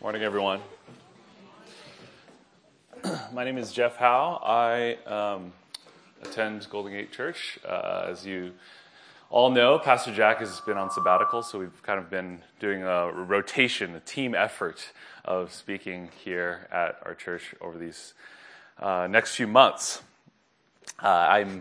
Morning, everyone. My name is Jeff Howe. I attend Golden Gate Church. As you all know, Pastor Jack has been on sabbatical, so we've kind of been doing a rotation, a team effort of speaking here at our church over these next few months. I've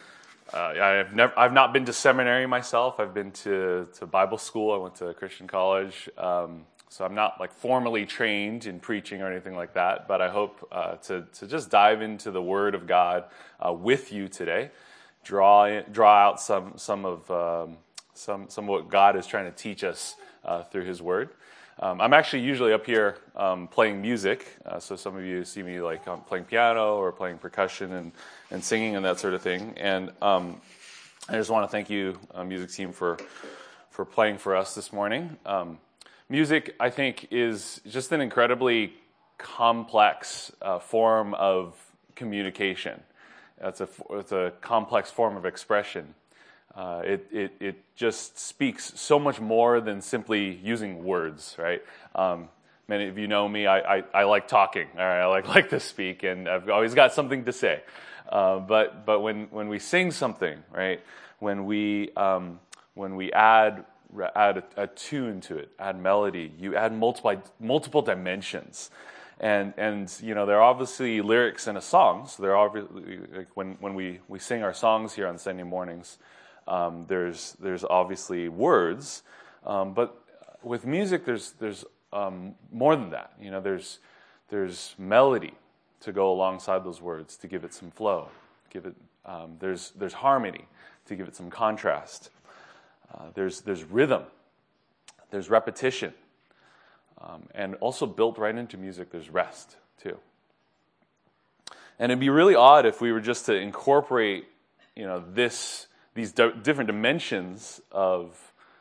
not been to seminary myself. I've been to Bible school. I went to Christian college. So I'm not like formally trained in preaching or anything like that, but I hope to just dive into the Word of God with you today, draw out some of what God is trying to teach us through His Word. I'm actually usually up here playing music, so some of you see me like playing piano or playing percussion and singing and that sort of thing. And I just want to thank you, music team, for playing for us this morning. Music, I think, is just an incredibly complex form of communication. It's a complex form of expression. It just speaks so much more than simply using words, right? Many of you know me. I like talking. All right, I like to speak, and I've always got something to say. But when we sing something, right? When we add a tune to it, add melody, you add multiple dimensions, and you know, there are obviously lyrics in a song. So there are obviously, like when we sing our songs here on Sunday mornings, there's obviously words, but with music there's more than that. You know, there's melody to go alongside those words to give it some flow, there's harmony to give it some contrast. There's rhythm, there's repetition, and also built right into music, there's rest too. And it'd be really odd if we were just to incorporate, you know, these different dimensions of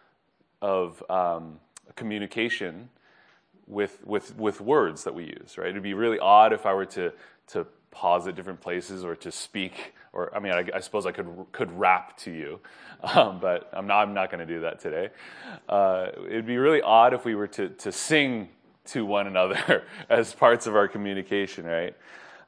communication with words that we use, right? It'd be really odd if I were to pause at different places or to speak, or I mean, I suppose I could rap to you, but I'm not going to do that today. It'd be really odd if we were to sing to one another as parts of our communication, right?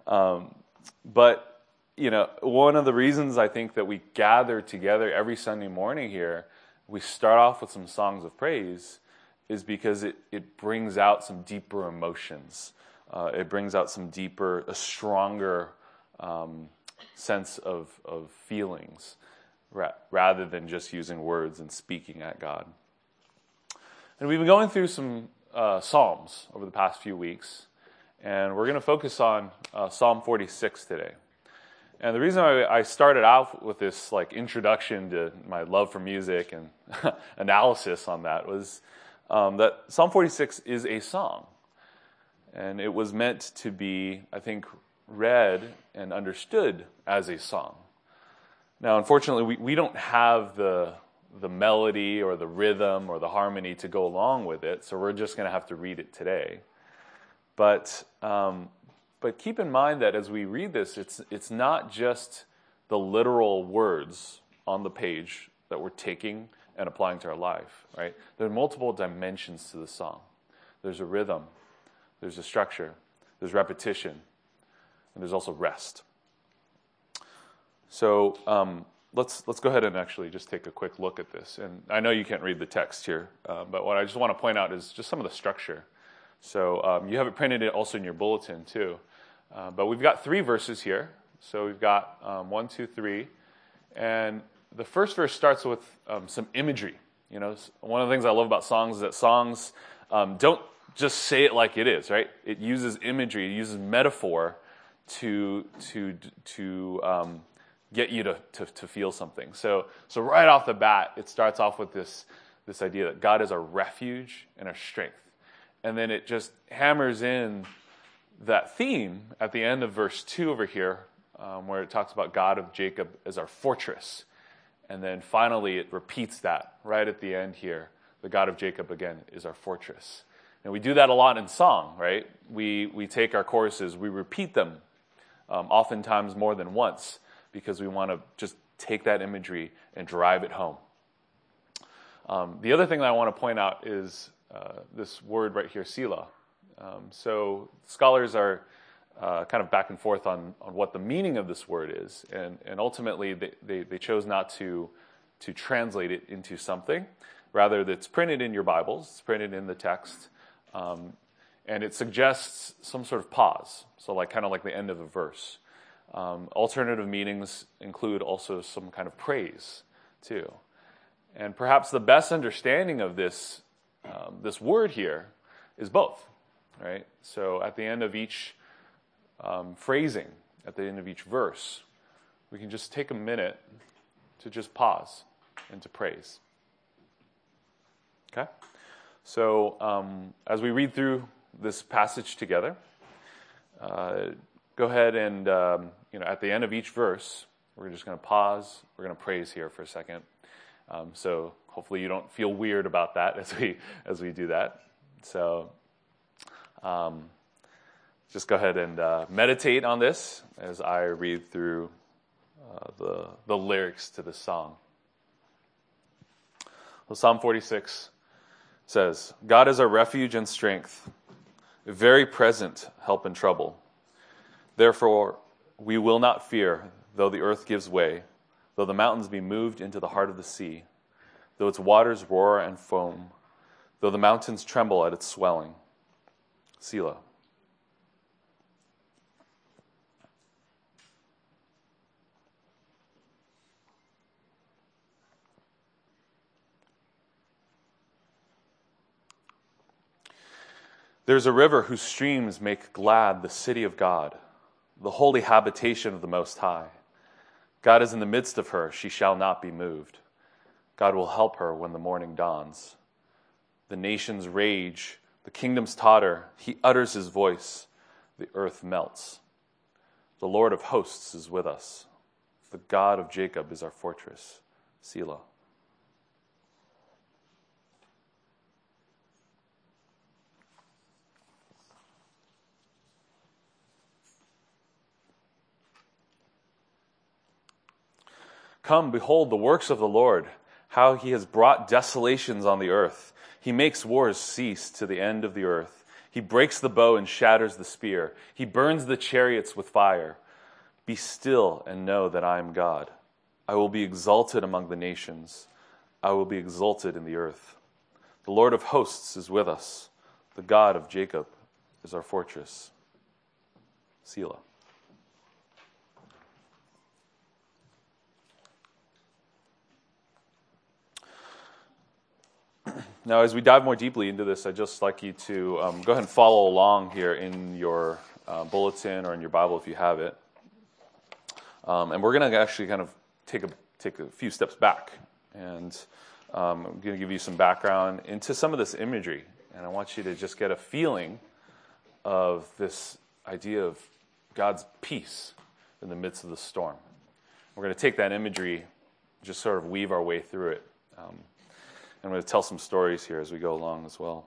But you know, one of the reasons I think that we gather together every Sunday morning here, we start off with some songs of praise, is because it brings out some deeper emotions. It brings out a stronger sense of feelings, rather than just using words and speaking at God. And we've been going through some Psalms over the past few weeks, and we're going to focus on Psalm 46 today. And the reason I started out with this like introduction to my love for music and analysis on that was that Psalm 46 is a song. And it was meant to be, I think, read and understood as a song. Now, unfortunately, we don't have the melody or the rhythm or the harmony to go along with it, so we're just going to have to read it today. But keep in mind that as we read this, it's not just the literal words on the page that we're taking and applying to our life, right? There are multiple dimensions to the song. There's a rhythm. There's a structure, there's repetition, and there's also rest. So let's go ahead and actually just take a quick look at this. And I know you can't read the text here, but what I just want to point out is just some of the structure. So you have it printed also in your bulletin too. But we've got 3 verses here. So we've got 1, 2, 3. And the first verse starts with some imagery. You know, one of the things I love about songs is that songs don't just say it like it is, right? It uses imagery, it uses metaphor to get you to feel something. So right off the bat, it starts off with this idea that God is our refuge and our strength. And then it just hammers in that theme at the end of verse 2 over here, where it talks about God of Jacob as our fortress. And then finally it repeats that right at the end here. The God of Jacob, again, is our fortress. And we do that a lot in song, right? We take our choruses, we repeat them, oftentimes more than once, because we want to just take that imagery and drive it home. The other thing that I want to point out is this word right here, Selah. So scholars are kind of back and forth on what the meaning of this word is, and ultimately they chose not to translate it into something. Rather, it's printed in your Bibles, it's printed in the text, and it suggests some sort of pause, so kind of like the end of a verse. Alternative meanings include also some kind of praise, too. And perhaps the best understanding of this word here is both, right? So at the end of each phrasing, at the end of each verse, we can just take a minute to just pause and to praise. Okay? So as we read through this passage together, go ahead and, at the end of each verse, we're just going to pause. We're going to praise here for a second. So hopefully you don't feel weird about that as we do that. So just go ahead and meditate on this as I read through the lyrics to this song. Well, Psalm 46 says, God is our refuge and strength, a very present help in trouble. Therefore, we will not fear, though the earth gives way, though the mountains be moved into the heart of the sea, though its waters roar and foam, though the mountains tremble at its swelling. Selah. There's a river whose streams make glad the city of God, the holy habitation of the Most High. God is in the midst of her, she shall not be moved. God will help her when the morning dawns. The nations rage, the kingdoms totter, he utters his voice, the earth melts. The Lord of hosts is with us. The God of Jacob is our fortress. Selah. Come, behold the works of the Lord, how he has brought desolations on the earth. He makes wars cease to the end of the earth. He breaks the bow and shatters the spear. He burns the chariots with fire. Be still and know that I am God. I will be exalted among the nations. I will be exalted in the earth. The Lord of hosts is with us. The God of Jacob is our fortress. Selah. Now, as we dive more deeply into this, I'd just like you to go ahead and follow along here in your bulletin or in your Bible if you have it. And we're going to actually kind of take a few steps back. And I'm going to give you some background into some of this imagery. And I want you to just get a feeling of this idea of God's peace in the midst of the storm. We're going to take that imagery, just sort of weave our way through it. I'm going to tell some stories here as we go along as well.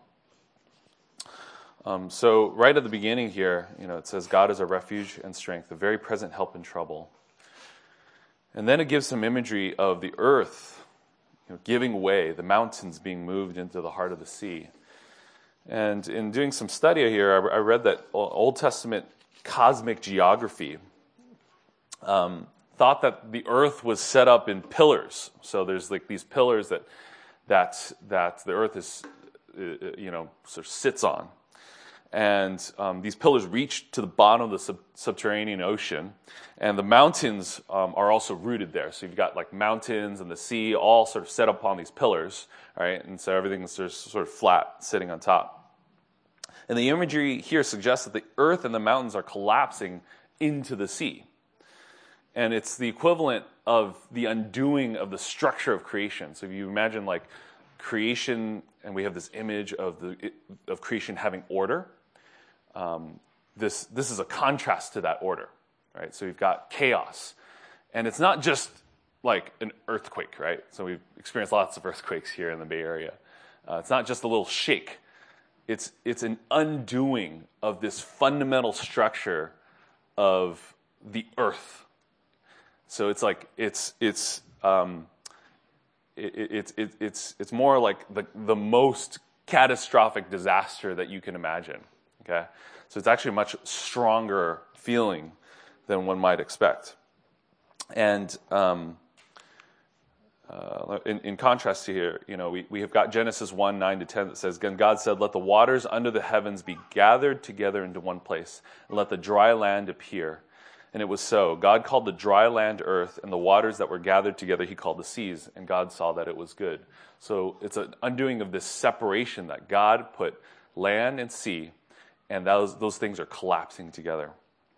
So right at the beginning here, it says, God is a refuge and strength, a very present help in trouble. And then it gives some imagery of the earth giving way, the mountains being moved into the heart of the sea. And in doing some study here, I read that Old Testament cosmic geography thought that the earth was set up in pillars. So there's these pillars that the earth is, sort of sits on. And these pillars reach to the bottom of the subterranean ocean. And the mountains are also rooted there. So you've got mountains and the sea all sort of set upon these pillars, right? And so everything's sort of flat, sitting on top. And the imagery here suggests that the earth and the mountains are collapsing into the sea. And it's the equivalent of the undoing of the structure of creation. So if you imagine creation, and we have this image of creation having order, this is a contrast to that order, right? So you've got chaos. And it's not just like an earthquake, right? So we've experienced lots of earthquakes here in the Bay Area. It's not just a little shake. It's an undoing of this fundamental structure of the earth. So it's more like the most catastrophic disaster that you can imagine, Okay, so it's actually a much stronger feeling than one might expect. And in contrast to here, we have got Genesis 1:9-10 that says, "Then God said, 'Let the waters under the heavens be gathered together into one place, and let the dry land appear.' And it was so. God called the dry land earth, and the waters that were gathered together he called the seas. And God saw that it was good." So it's an undoing of this separation that God put land and sea, and those things are collapsing together.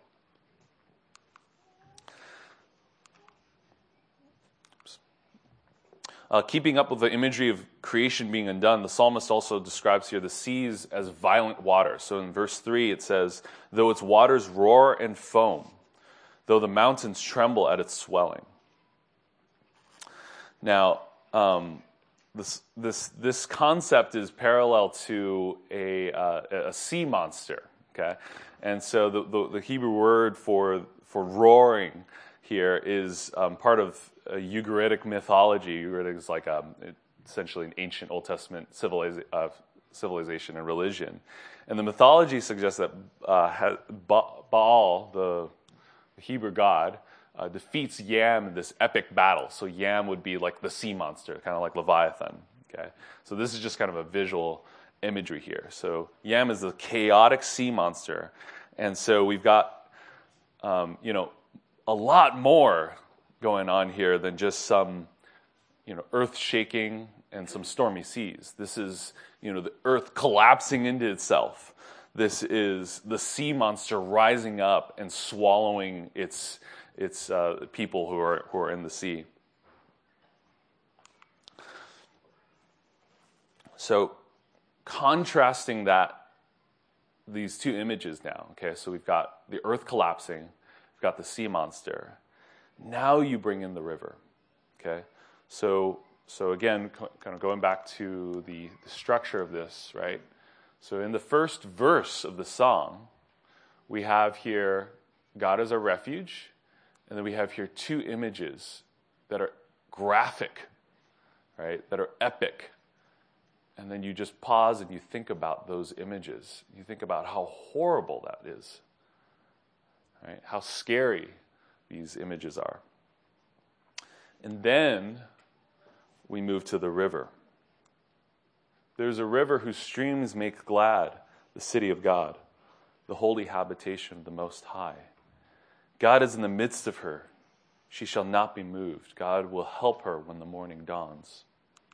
Keeping up with the imagery of creation being undone, the psalmist also describes here the seas as violent waters. So in verse 3 it says, "Though its waters roar and foam, though the mountains tremble at its swelling." Now, this concept is parallel to a sea monster. Okay, and so the Hebrew word for roaring here is part of Ugaritic mythology. Ugaritic is like essentially an ancient Old Testament civilization and religion, and the mythology suggests that Baal, the Hebrew god, defeats Yam in this epic battle. So Yam would be like the sea monster, kind of like Leviathan. Okay, so this is just kind of a visual imagery here. So Yam is the chaotic sea monster, and so we've got a lot more going on here than just some earth shaking and some stormy seas. This is the earth collapsing into itself. This is the sea monster rising up and swallowing its people who are in the sea. So contrasting these two images now, okay, so we've got the earth collapsing, we've got the sea monster. Now you bring in the river, okay? So again, kind of going back to the structure of this, right? So in the first verse of the song, we have here God as our refuge, and then we have here two images that are graphic, right? That are epic. And then you just pause and you think about those images. You think about how horrible that is, right? How scary these images are. And then we move to the river. There's a river whose streams make glad the city of God, the holy habitation of the Most High. God is in the midst of her. She shall not be moved. God will help her when the morning dawns.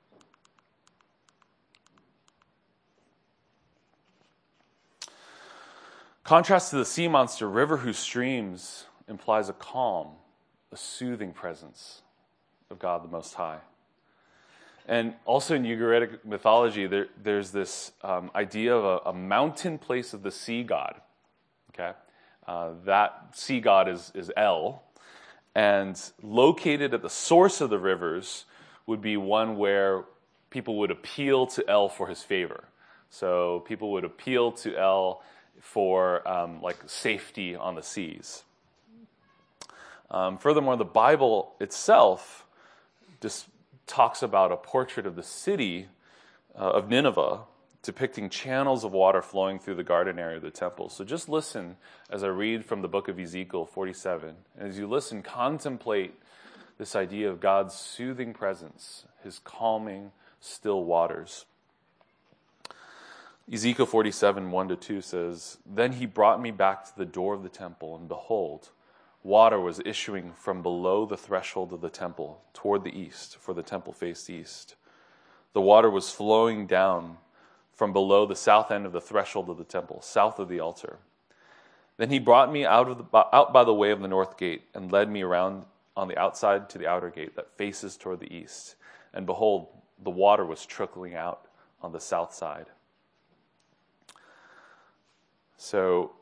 Contrast to the sea monster, river whose streams implies a calm, a soothing presence of God the Most High. And also in Ugaritic mythology, there's this idea of a mountain place of the sea god. Okay, that sea god is El, and located at the source of the rivers would be one where people would appeal to El for his favor. So people would appeal to El for like safety on the seas. Furthermore, the Bible itself just talks about a portrait of the city of Nineveh, depicting channels of water flowing through the garden area of the temple. So just listen as I read from the book of Ezekiel 47. And as you listen, contemplate this idea of God's soothing presence, his calming, still waters. Ezekiel 47, 1-2 says, "Then he brought me back to the door of the temple, and behold, water was issuing from below the threshold of the temple toward the east, for the temple faced east. The water was flowing down from below the south end of the threshold of the temple, south of the altar. Then he brought me out by the way of the north gate, and led me around on the outside to the outer gate that faces toward the east. And behold, the water was trickling out on the south side." So,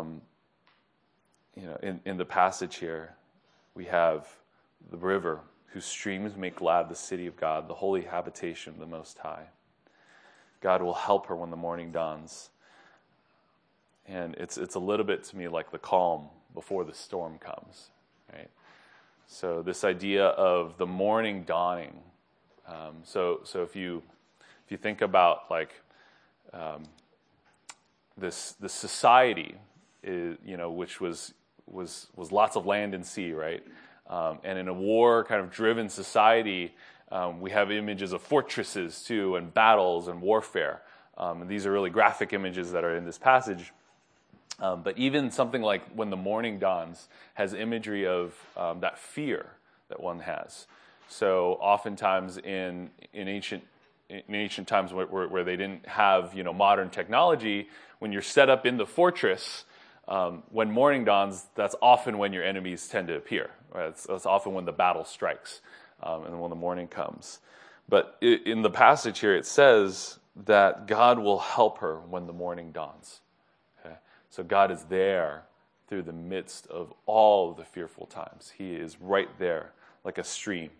in the passage here, we have the river whose streams make glad the city of God, the holy habitation of the Most High. God will help her when the morning dawns. And it's a little bit to me like the calm before the storm comes, right? So this idea of the morning dawning. So if you think about like this society, which was lots of land and sea, right? And in a war kind of driven society, we have images of fortresses too, and battles and warfare. And these are really graphic images that are in this passage. But even something like when the morning dawns has imagery of that fear that one has. So oftentimes in ancient times where they didn't have modern technology, when you're set up in the fortress, when morning dawns, that's often when your enemies tend to appear. Right? That's often when the battle strikes, and when the morning comes. But in the passage here, it says that God will help her when the morning dawns. Okay? So God is there through the midst of all of the fearful times. He is right there like a stream.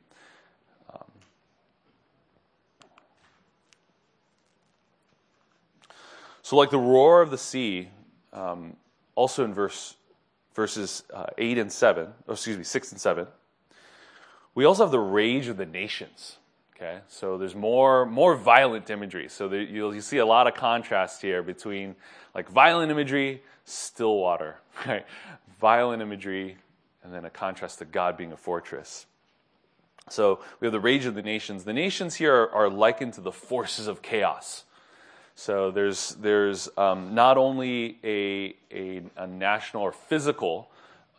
So like the roar of the sea, also in verses 6 and 7, we also have the rage of the nations. Okay, so there's more violent imagery. So you see a lot of contrast here between like violent imagery, still water, right? Violent imagery, and then a contrast to God being a fortress. So we have the rage of the nations. The nations here are likened to the forces of chaos. So there's not only a national or physical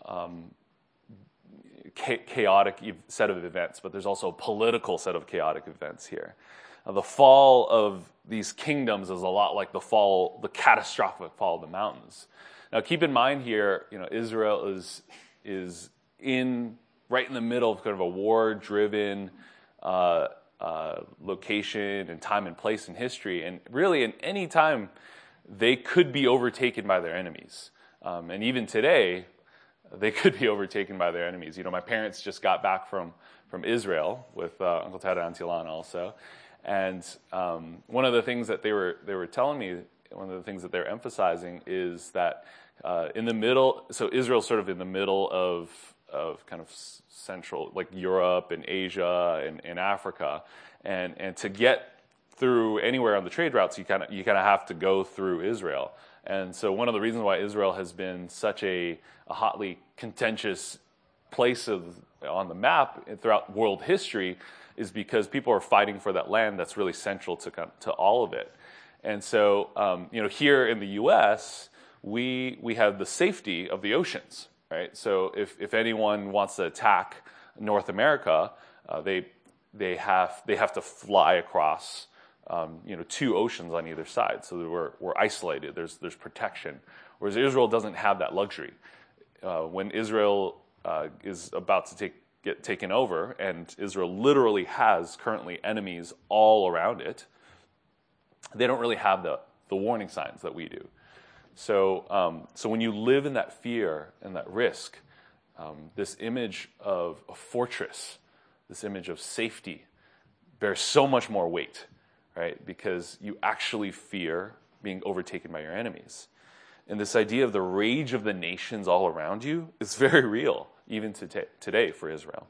chaotic set of events, but there's also a political set of chaotic events here. Now, the fall of these kingdoms is a lot like the catastrophic fall of the mountains. Now, keep in mind here, Israel is right in the middle of kind of a war-driven location and time and place in history, and really in any time they could be overtaken by their enemies, and even today they could be overtaken by their enemies. My parents just got back from Israel with Uncle Ted and Auntie Lana also, and one of the things that they were telling me, one of the things that they're emphasizing is that in the middle, so Israel's sort of in the middle of kind of central, like Europe and Asia and Africa, and to get through anywhere on the trade routes, you kind of have to go through Israel. And so one of the reasons why Israel has been such a hotly contentious place on the map throughout world history is because people are fighting for that land that's really central to all of it. And so here in the U.S., we have the safety of the oceans. Right, so if anyone wants to attack North America, they have to fly across, two oceans on either side. So we're isolated. There's protection, whereas Israel doesn't have that luxury. When Israel is about to get taken over, and Israel literally has currently enemies all around it, they don't really have the warning signs that we do. So when you live in that fear and that risk, this image of a fortress, this image of safety, bears so much more weight, right? Because you actually fear being overtaken by your enemies. And this idea of the rage of the nations all around you is very real, even today for Israel.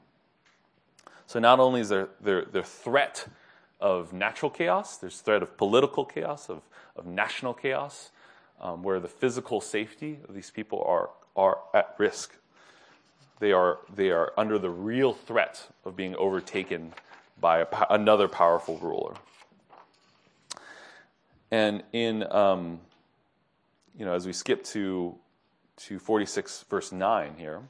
So not only is there threat of natural chaos, there's threat of political chaos, of national chaos, where the physical safety of these people are at risk. They are under the real threat of being overtaken by another powerful ruler. And in as we skip to 46 verse 9 here,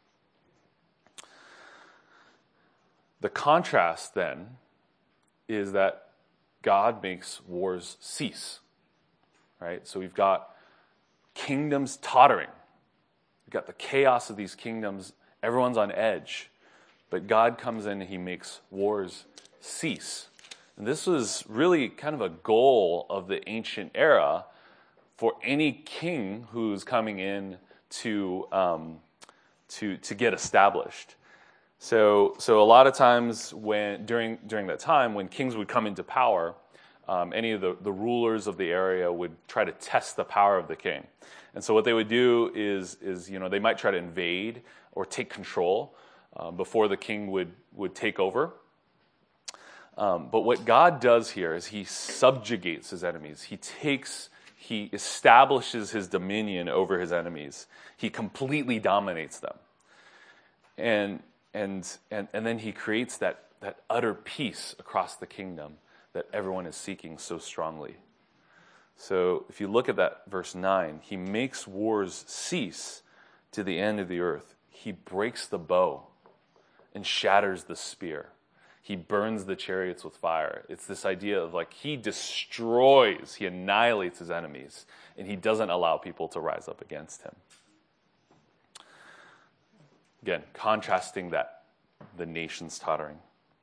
the contrast then is that God makes wars cease. Right? So we've got kingdoms tottering. We've got the chaos of these kingdoms. Everyone's on edge. But God comes in and he makes wars cease. And this was really kind of a goal of the ancient era for any king who's coming in to get established. So a lot of times during that time when kings would come into power, any of the rulers of the area would try to test the power of the king. And so what they would do is they might try to invade or take control before the king would take over. But what God does here is he subjugates his enemies. He takes he establishes his dominion over his enemies. He completely dominates them. And then he creates that utter peace across the kingdom that everyone is seeking so strongly. So if you look at that verse 9, he makes wars cease to the end of the earth. He breaks the bow and shatters the spear. He burns the chariots with fire. It's this idea of like he destroys, he annihilates his enemies, and he doesn't allow people to rise up against him. Again, contrasting the nations tottering.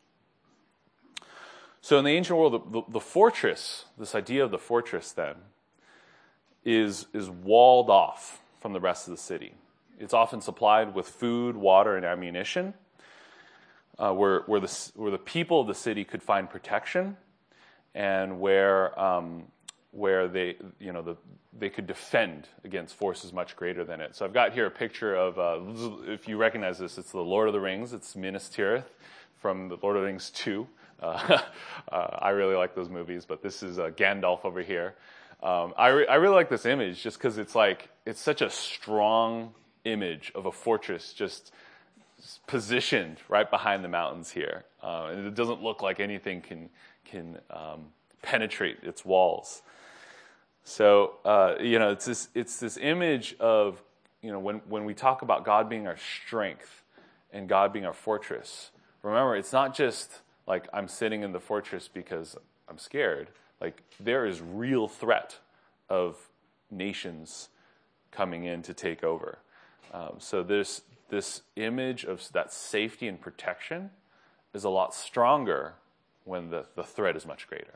So in the ancient world, the fortress, this idea of the fortress then, is walled off from the rest of the city. It's often supplied with food, water, and ammunition, where the people of the city could find protection, and where they could defend against forces much greater than it. So I've got here a picture of, if you recognize this, it's the Lord of the Rings. It's Minas Tirith from the Lord of the Rings 2. I really like those movies, but this is Gandalf over here. I really like this image just because it's such a strong image of a fortress just positioned right behind the mountains here, and it doesn't look like anything can penetrate its walls. So it's this image of when we talk about God being our strength and God being our fortress. Remember, it's not just like I'm sitting in the fortress because I'm scared. Like there is real threat of nations coming in to take over. So this image of that safety and protection is a lot stronger when the threat is much greater.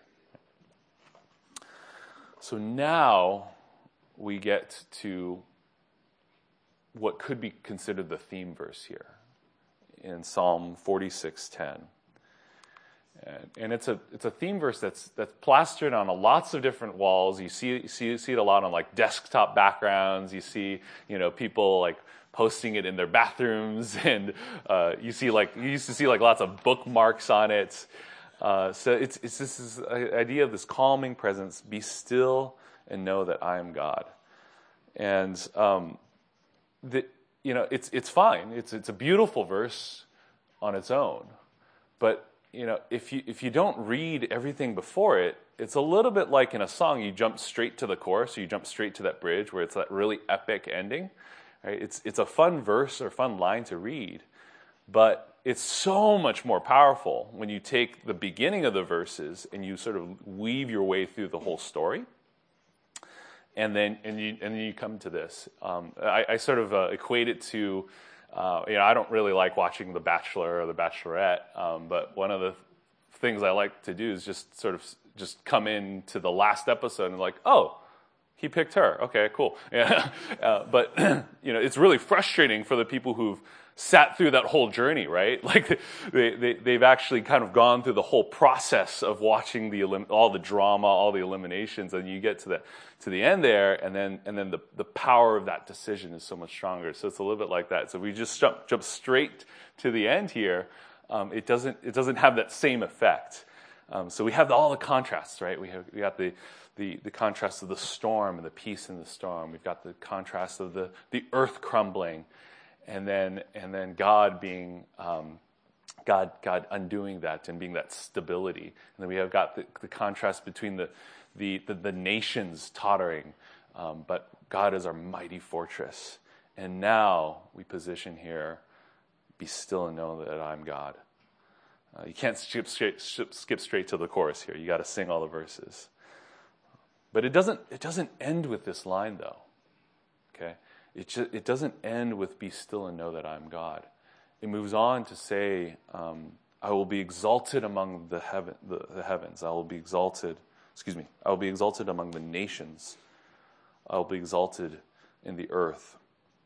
So now we get to what could be considered the theme verse here in Psalm 46:10. And it's a theme verse that's plastered on lots of different walls. You see it a lot on like desktop backgrounds. You see people like posting it in their bathrooms, and you used to see like lots of bookmarks on it. So it's this idea of this calming presence. Be still and know that I am God. And it's fine. It's a beautiful verse on its own, but if you don't read everything before it, it's a little bit like in a song. You jump straight to the chorus, or you jump straight to that bridge where it's that really epic ending. Right? It's a fun verse or fun line to read, but it's so much more powerful when you take the beginning of the verses and you sort of weave your way through the whole story, and then you come to this. I sort of equate it to. I don't really like watching The Bachelor or The Bachelorette, but one of the things I like to do is just sort of just come into the last episode and like, oh, he picked her. Okay, cool. Yeah. But it's really frustrating for the people who've sat through that whole journey, right? Like they've actually kind of gone through the whole process of watching all the drama, all the eliminations, and you get to the end there, and then the power of that decision is so much stronger. So it's a little bit like that. So we just jump straight to the end here. It doesn't have that same effect. So we have all the contrasts, right? We got the contrast of the storm and the peace in the storm. We've got the contrast of the earth crumbling. And then God being God undoing that and being that stability. And then we have got the contrast between the nations tottering, but God is our mighty fortress. And now we position here, be still and know that I'm God. You can't skip straight to the chorus here. You got to sing all the verses. But it doesn't end with this line though. Okay. It doesn't end with be still and know that I'm God. It moves on to say, I will be exalted among the heavens. I will be exalted among the nations. I will be exalted in the earth.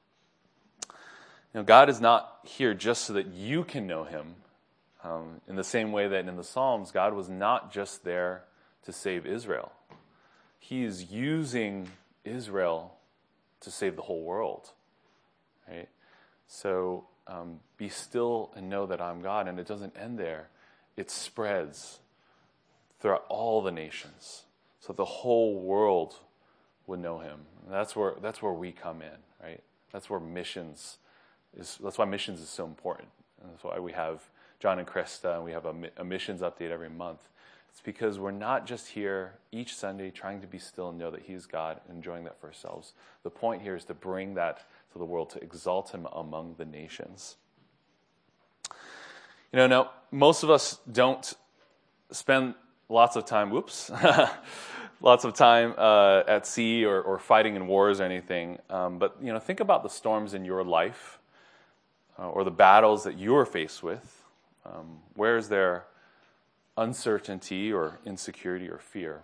God is not here just so that you can know him. In the same way that in the Psalms, God was not just there to save Israel. He is using Israel to save the whole world, right? So be still and know that I'm God. And it doesn't end there. It spreads throughout all the nations. So the whole world would know him. And that's where we come in, right? That's why missions is so important. And that's why we have John and Krista, and we have a missions update every month. It's because we're not just here each Sunday trying to be still and know that he's God and enjoying that for ourselves. The point here is to bring that to the world, to exalt him among the nations. Now, most of us don't spend lots of time, at sea or fighting in wars or anything. But, think about the storms in your life or the battles that you're faced with. Where is there uncertainty or insecurity or fear?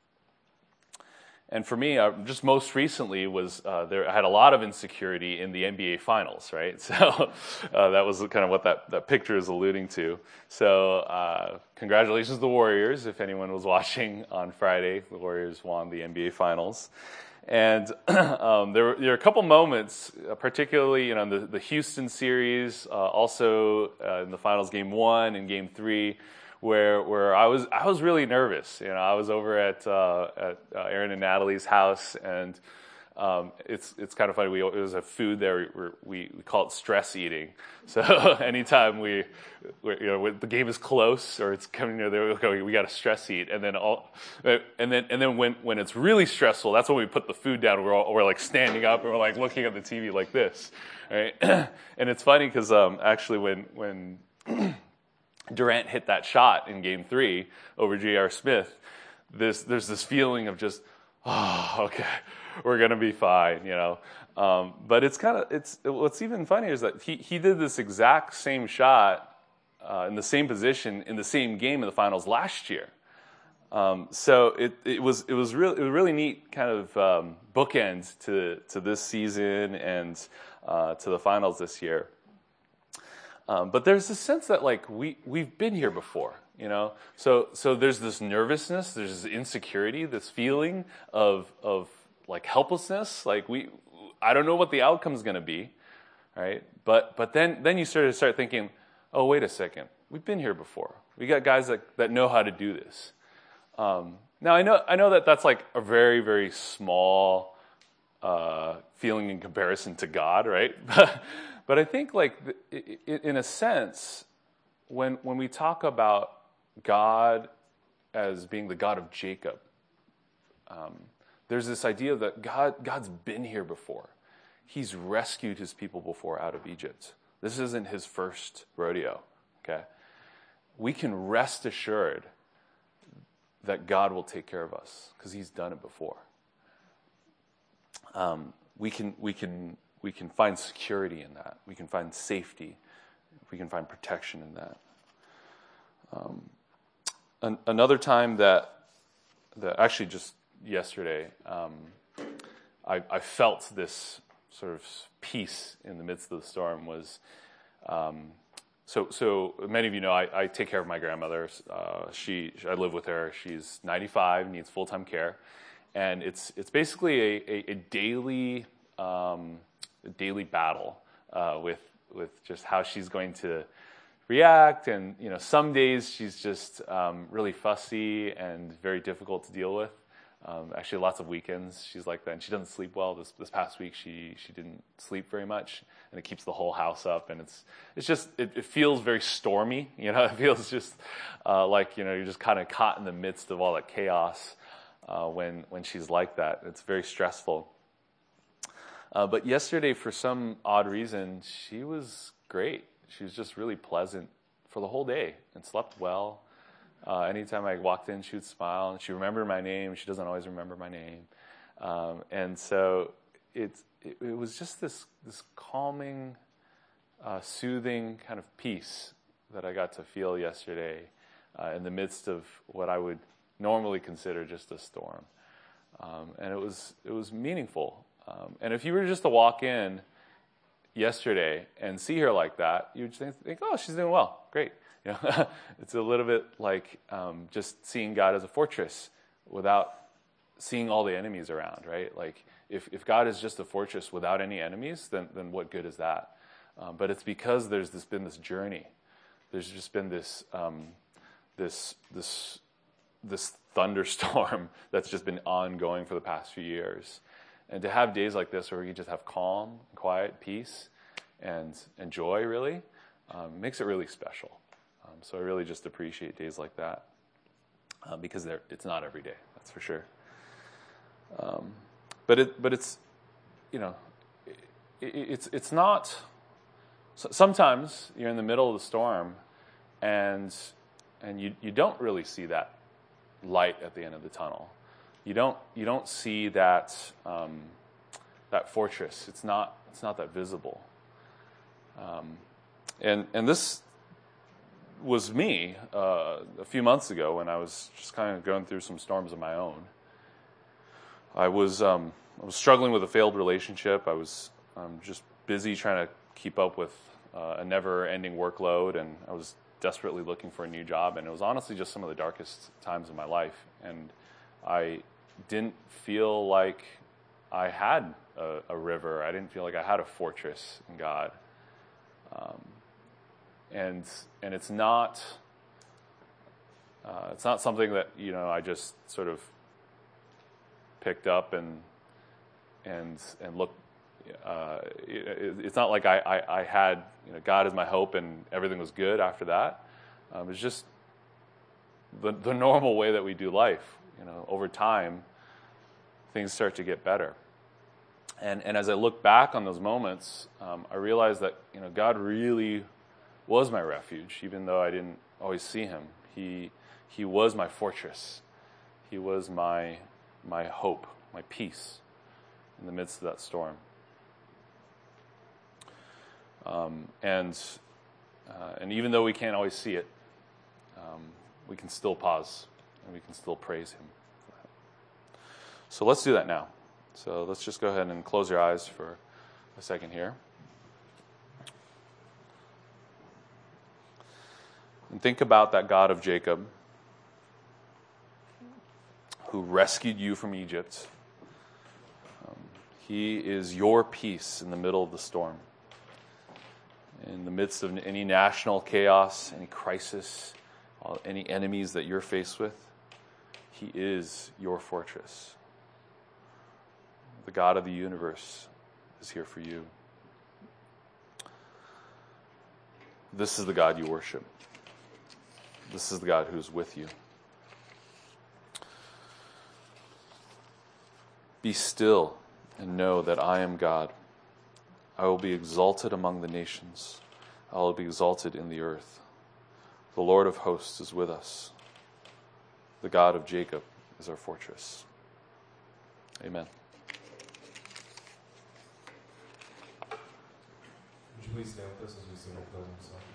And for me, just most recently I had a lot of insecurity in the NBA Finals, right? So that was kind of what that picture is alluding to. So congratulations to the Warriors. If anyone was watching on Friday, the Warriors won the NBA Finals. And there were a couple moments, particularly in the Houston series, also in the Finals Game 1 and Game 3, where I was really nervous. I was over at Aaron and Natalie's house, and it's kind of funny. It was a food there. We call it stress eating. So anytime the game is close or it's coming near there, we got to stress eat. And then when it's really stressful, that's when we put the food down. We're like standing up and we're like looking at the TV like this, right? And it's funny because actually when Durant hit that shot in Game 3 over J.R. Smith, there's this feeling of just, okay, we're gonna be fine, But what's even funnier is that he did this exact same shot in the same position in the same game in the finals last year. So it was really neat kind of bookend to this season and to the finals this year. But there's this sense that we've been here before, So there's this nervousness, there's this insecurity, this feeling of helplessness. I don't know what the outcome's going to be, right? But then you start thinking, oh, wait a second, we've been here before. We got guys that know how to do this. Now I know that's like a very, very small feeling in comparison to God, right? But I think, in a sense, when we talk about God as being the God of Jacob, there's this idea that God's been here before. He's rescued his people before out of Egypt. This isn't his first rodeo, okay? We can rest assured that God will take care of us because he's done it before. We can find security in that. We can find safety. We can find protection in that. Another time that actually just yesterday, I felt this sort of peace in the midst of the storm was, so many of you know I take care of my grandmother. I live with her. She's 95, needs full-time care, and it's basically a daily battle with just how she's going to react, and some days she's just really fussy and very difficult to deal with. Actually, lots of weekends she's like that, and she doesn't sleep well. This past week she didn't sleep very much, and it keeps the whole house up, and it feels very stormy. It feels just like you're just kind of caught in the midst of all that chaos when she's like that. It's very stressful. But yesterday, for some odd reason, she was great. She was just really pleasant for the whole day and slept well. Anytime I walked in, she would smile, and she remembered my name. She doesn't always remember my name. And so it was just this calming, soothing kind of peace that I got to feel yesterday in the midst of what I would normally consider just a storm. And it was meaningful. And if you were just to walk in yesterday and see her like that, you would think, oh, she's doing well, great. It's a little bit like just seeing God as a fortress without seeing all the enemies around, right? Like if God is just a fortress without any enemies, then what good is that? But it's because there's been this journey. There's just been this this thunderstorm that's just been ongoing for the past few years. And to have days like this where you just have calm, quiet, peace, and joy, really, makes it really special. So I really just appreciate days like that because it's not every day, that's for sure. But it's, it's not. Sometimes you're in the middle of the storm, and you don't really see that light at the end of the tunnel. You don't see that that fortress. It's not that visible. And this was me a few months ago when I was just kind of going through some storms of my own. I was struggling with a failed relationship. I was just busy trying to keep up with a never-ending workload, and I was desperately looking for a new job. And it was honestly just some of the darkest times of my life. And I didn't feel like I had a river. I didn't feel like I had a fortress in God. And it's not something that I just sort of picked up and looked. It's not like I had God as my hope and everything was good after that. It's just the normal way that we do life. Over time, things start to get better. And as I look back on those moments, I realized that God really was my refuge, even though I didn't always see Him. He was my fortress. He was my hope, my peace in the midst of that storm. And even though we can't always see it, we can still pause and we can still praise Him for that. So let's do that now. So let's just go ahead and close your eyes for a second here. And think about that God of Jacob who rescued you from Egypt. He is your peace in the middle of the storm. In the midst of any national chaos, any crisis, any enemies that you're faced with, He is your fortress. The God of the universe is here for you. This is the God you worship. This is the God who's with you. Be still and know that I am God. I will be exalted among the nations. I will be exalted in the earth. The Lord of hosts is with us. The God of Jacob is our fortress. Amen. Would you please stand with us as we sing our closing song?